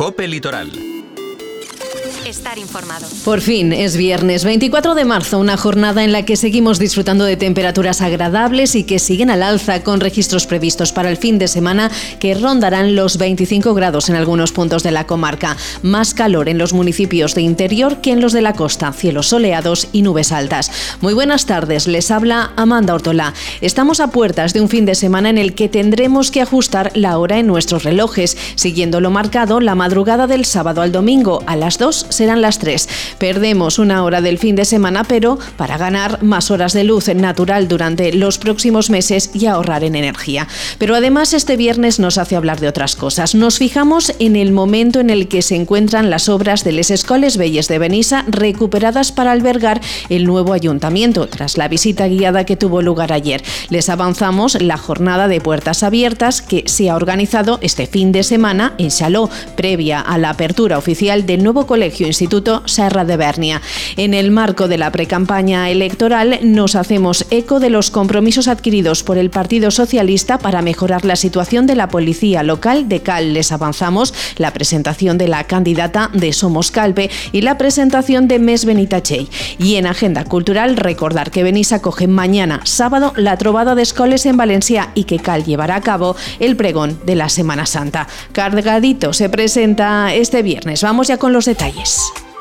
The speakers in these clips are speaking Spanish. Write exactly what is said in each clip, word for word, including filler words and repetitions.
COPE Litoral. Estar informado. Por fin es viernes veinticuatro de marzo, una jornada en la que seguimos disfrutando de temperaturas agradables y que siguen al alza, con registros previstos para el fin de semana que rondarán los veinticinco grados en algunos puntos de la comarca. Más calor en los municipios de interior que en los de la costa, cielos soleados y nubes altas. Muy buenas tardes, les habla Amanda Ortola. Estamos a puertas de un fin de semana en el que tendremos que ajustar la hora en nuestros relojes, siguiendo lo marcado la madrugada del sábado al domingo. A las dos serán las tres. Perdemos una hora del fin de semana, pero para ganar más horas de luz natural durante los próximos meses y ahorrar en energía. Pero además este viernes nos hace hablar de otras cosas. Nos fijamos en el momento en el que se encuentran las obras de les Escoles Velles de Benissa, recuperadas para albergar el nuevo ayuntamiento, tras la visita guiada que tuvo lugar ayer. Les avanzamos la jornada de puertas abiertas que se ha organizado este fin de semana en Xaló, previa a la apertura oficial del nuevo colegio Instituto Serra de Bèrnia. En el marco de la precampaña electoral nos hacemos eco de los compromisos adquiridos por el Partido Socialista para mejorar la situación de la policía local de Cal. Les avanzamos la presentación de la candidata de Somos Calpe y la presentación de Més Benitachell. Y en agenda cultural, recordar que Benissa acoge mañana, sábado, la trobada de escoles en Valencia y que Cal llevará a cabo el pregón de la Semana Santa. Cargadito se presenta este viernes. Vamos ya con los detalles.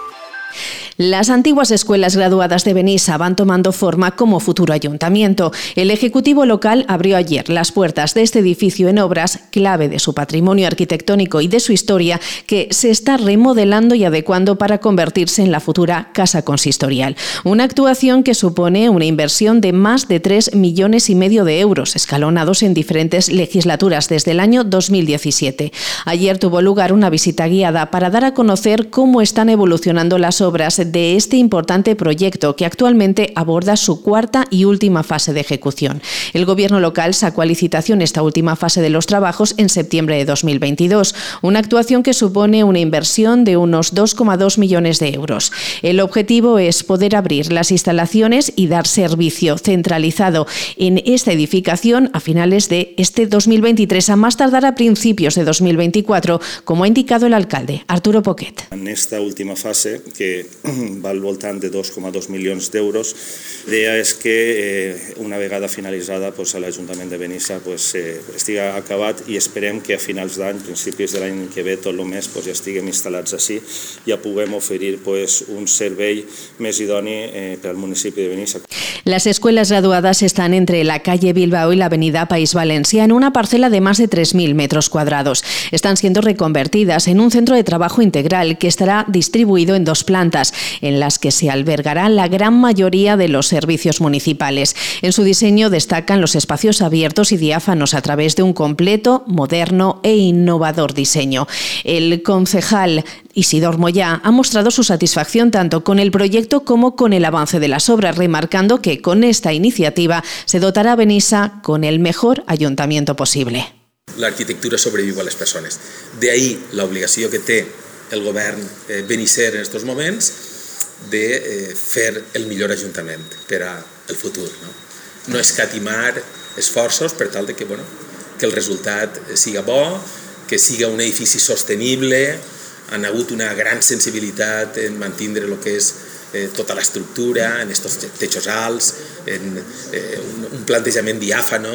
Las antiguas escuelas graduadas de Benissa van tomando forma como futuro ayuntamiento. El Ejecutivo local abrió ayer las puertas de este edificio en obras, clave de su patrimonio arquitectónico y de su historia, que se está remodelando y adecuando para convertirse en la futura Casa Consistorial. Una actuación que supone una inversión de más de tres millones y medio de euros, escalonados en diferentes legislaturas desde el año dos mil diecisiete. Ayer tuvo lugar una visita guiada para dar a conocer cómo están evolucionando las obras de este importante proyecto, que actualmente aborda su cuarta y última fase de ejecución. El gobierno local sacó a licitación esta última fase de los trabajos en septiembre de dos mil veintidós, una actuación que supone una inversión de unos dos coma dos millones de euros. El objetivo es poder abrir las instalaciones y dar servicio centralizado en esta edificación a finales de este dos mil veintitrés, a más tardar a principios de dos mil veinticuatro, como ha indicado el alcalde, Arturo Poquet. En esta última fase, que va al voltant de dos coma dos milions d'euros. L'idea és que eh, una vegada finalitzada pues, a l'Ajuntament de Benissa pues, eh, estigui acabat i esperem que a finals d'any, principis de l'any que ve, tot el mes pues, ja estiguem instal·lats així i ja puguem oferir pues, un servei més idoni eh, per al municipi de Benissa. Las escuelas graduadas están entre la calle Bilbao y la avenida País Valencia, en una parcela de más de tres mil metros cuadrados. Están siendo reconvertidas en un centro de trabajo integral que estará distribuido en dos plantas, en las que se albergará la gran mayoría de los servicios municipales. En su diseño destacan los espacios abiertos y diáfanos a través de un completo, moderno e innovador diseño. El concejal Isidor Moyá ha mostrado su satisfacción tanto con el proyecto como con el avance de las obras, remarcando que con esta iniciativa se dotará a Benissa con el mejor ayuntamiento possible. L'arquitectura sobreviu a les persones. De ahí l'obligació que té el govern eh, benisser en aquests moments de eh, fer el millor ajuntament per al futur. No, no escatimar esforços per tal de que, bueno, que el resultat siga bo, que siga un edifici sostenible. Han hagut una gran sensibilitat en mantindre el que és eh, tota l'estructura, en estos techos alts, en eh, un, un plantejament diàfano.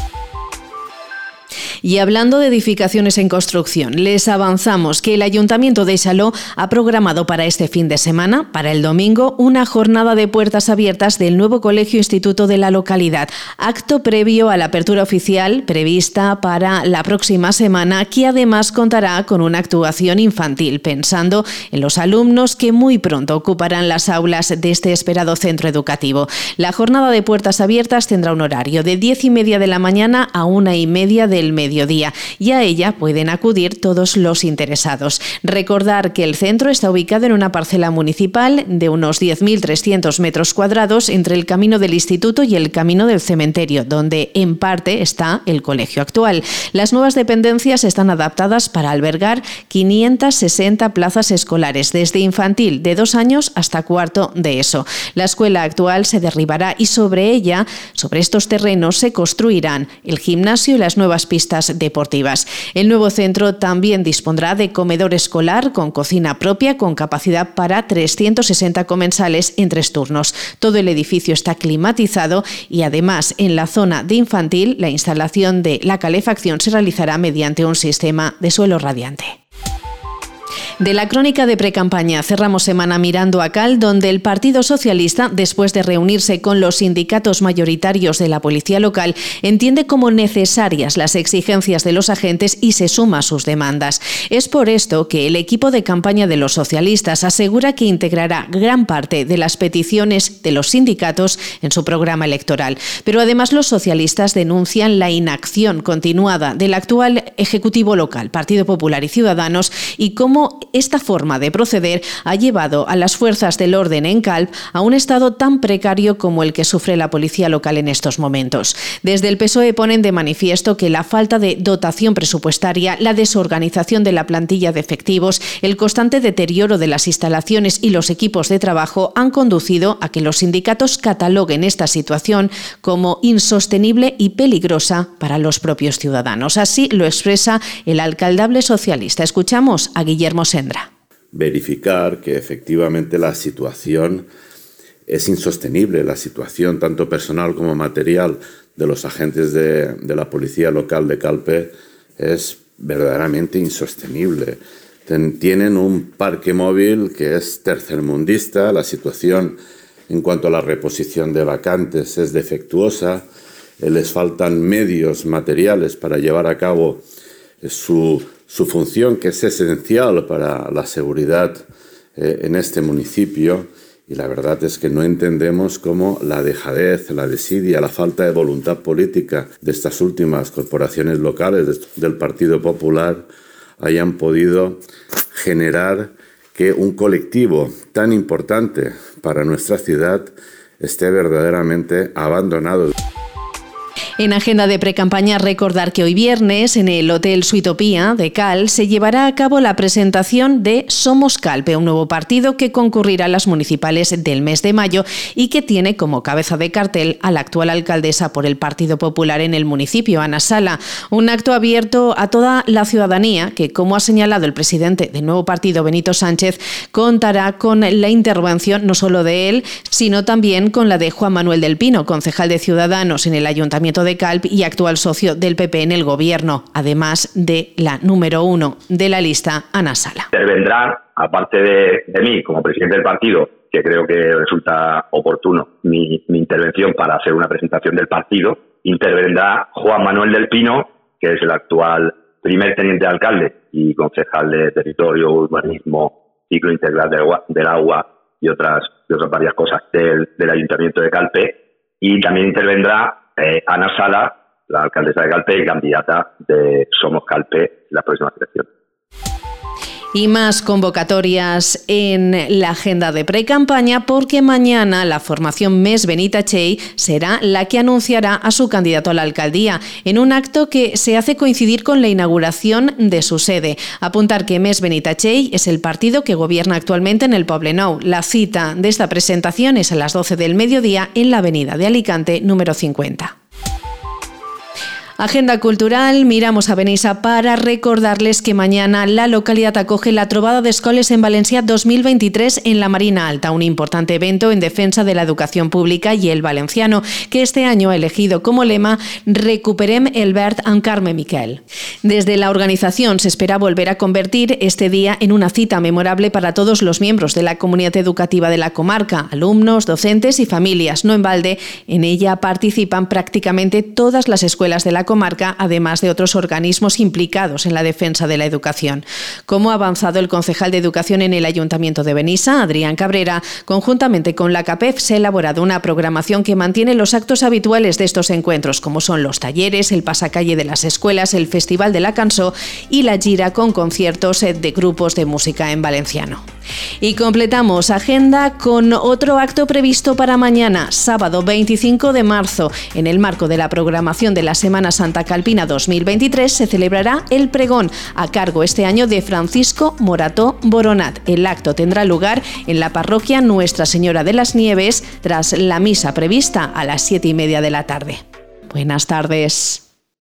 Y hablando de edificaciones en construcción, les avanzamos que el Ayuntamiento de Xaló ha programado para este fin de semana, para el domingo, una jornada de puertas abiertas del nuevo colegio instituto de la localidad, acto previo a la apertura oficial prevista para la próxima semana, que además contará con una actuación infantil, pensando en los alumnos que muy pronto ocuparán las aulas de este esperado centro educativo. La jornada de puertas abiertas tendrá un horario de diez y media de la mañana a una y media del mediodía. mediodía y a ella pueden acudir todos los interesados. Recordar que el centro está ubicado en una parcela municipal de unos diez mil trescientos metros cuadrados entre el camino del instituto y el camino del cementerio, donde en parte está el colegio actual. Las nuevas dependencias están adaptadas para albergar quinientas sesenta plazas escolares, desde infantil de dos años hasta cuarto de ESO. La escuela actual se derribará y sobre ella, sobre estos terrenos, se construirán el gimnasio y las nuevas pistas pistas deportivas. El nuevo centro también dispondrá de comedor escolar con cocina propia con capacidad para trescientos sesenta comensales en tres turnos. Todo el edificio está climatizado y además en la zona de infantil la instalación de la calefacción se realizará mediante un sistema de suelo radiante. De la crónica de precampaña cerramos semana mirando a Cal, donde el Partido Socialista, después de reunirse con los sindicatos mayoritarios de la policía local, entiende como necesarias las exigencias de los agentes y se suma a sus demandas. Es por esto que el equipo de campaña de los socialistas asegura que integrará gran parte de las peticiones de los sindicatos en su programa electoral. Pero además los socialistas denuncian la inacción continuada del actual Ejecutivo local, Partido Popular y Ciudadanos, y cómo esta forma de proceder ha llevado a las fuerzas del orden en Calp a un estado tan precario como el que sufre la policía local en estos momentos. Desde el P S O E ponen de manifiesto que la falta de dotación presupuestaria, la desorganización de la plantilla de efectivos, el constante deterioro de las instalaciones y los equipos de trabajo han conducido a que los sindicatos cataloguen esta situación como insostenible y peligrosa para los propios ciudadanos. Así lo expresa el alcaldable socialista. Escuchamos a Guillermo Sendra. Verificar que efectivamente la situación es insostenible, la situación tanto personal como material de los agentes de, de la policía local de Calpe es verdaderamente insostenible. Ten, tienen un parque móvil que es tercermundista, la situación en cuanto a la reposición de vacantes es defectuosa, les faltan medios materiales para llevar a cabo su Su función, que es esencial para la seguridad eh, en este municipio, y la verdad es que no entendemos cómo la dejadez, la desidia, la falta de voluntad política de estas últimas corporaciones locales del Partido Popular hayan podido generar que un colectivo tan importante para nuestra ciudad esté verdaderamente abandonado. En agenda de precampaña, recordar que hoy viernes en el Hotel Suitopía de Cal se llevará a cabo la presentación de Somos Calpe, un nuevo partido que concurrirá a las municipales del mes de mayo y que tiene como cabeza de cartel a la actual alcaldesa por el Partido Popular en el municipio, Ana Sala. Un acto abierto a toda la ciudadanía que, como ha señalado el presidente del nuevo partido, Benito Sánchez, contará con la intervención no solo de él, sino también con la de Juan Manuel del Pino, concejal de Ciudadanos en el Ayuntamiento de de Calp y actual socio del P P en el gobierno, además de la número uno de la lista, Ana Sala. Intervendrá, aparte de, de mí como presidente del partido, que creo que resulta oportuno mi, mi intervención para hacer una presentación del partido, intervendrá Juan Manuel del Pino, que es el actual primer teniente de alcalde y concejal de Territorio, Urbanismo, Ciclo Integral del Agua, del agua y otras, y otras varias cosas del, del Ayuntamiento de Calpe, y también intervendrá Eh, Ana Sala, la alcaldesa de Calpe y candidata de Somos Calpe en la próxima elección. Y más convocatorias en la agenda de precampaña porque mañana la formación Més Benitatxell será la que anunciará a su candidato a la alcaldía en un acto que se hace coincidir con la inauguración de su sede. Apuntar que Més Benitatxell es el partido que gobierna actualmente en el Poblenou. La cita de esta presentación es a las doce del mediodía en la avenida de Alicante número cincuenta. Agenda cultural, miramos a Benissa para recordarles que mañana la localidad acoge la Trobada d'Escoles en Valencia dos mil veintitrés en la Marina Alta, un importante evento en defensa de la educación pública y el valenciano, que este año ha elegido como lema Recuperem el verd amb Carme Miquel. Desde la organización se espera volver a convertir este día en una cita memorable para todos los miembros de la comunidad educativa de la comarca, alumnos, docentes y familias. No en balde, en ella participan prácticamente todas las escuelas de la comarca, además de otros organismos implicados en la defensa de la educación. Como ha avanzado el concejal de Educación en el Ayuntamiento de Benissa, Adrián Cabrera, conjuntamente con la CAPEF se ha elaborado una programación que mantiene los actos habituales de estos encuentros, como son los talleres, el pasacalle de las escuelas, el Festival de la Cançó y la gira con conciertos de grupos de música en valenciano. Y completamos agenda con otro acto previsto para mañana, sábado veinticinco de marzo. En el marco de la programación de la Semana Santa Calpina dos mil veintitrés se celebrará el pregón a cargo este año de Francisco Morató Boronat. El acto tendrá lugar en la parroquia Nuestra Señora de las Nieves tras la misa prevista a las siete y media de la tarde. Buenas tardes.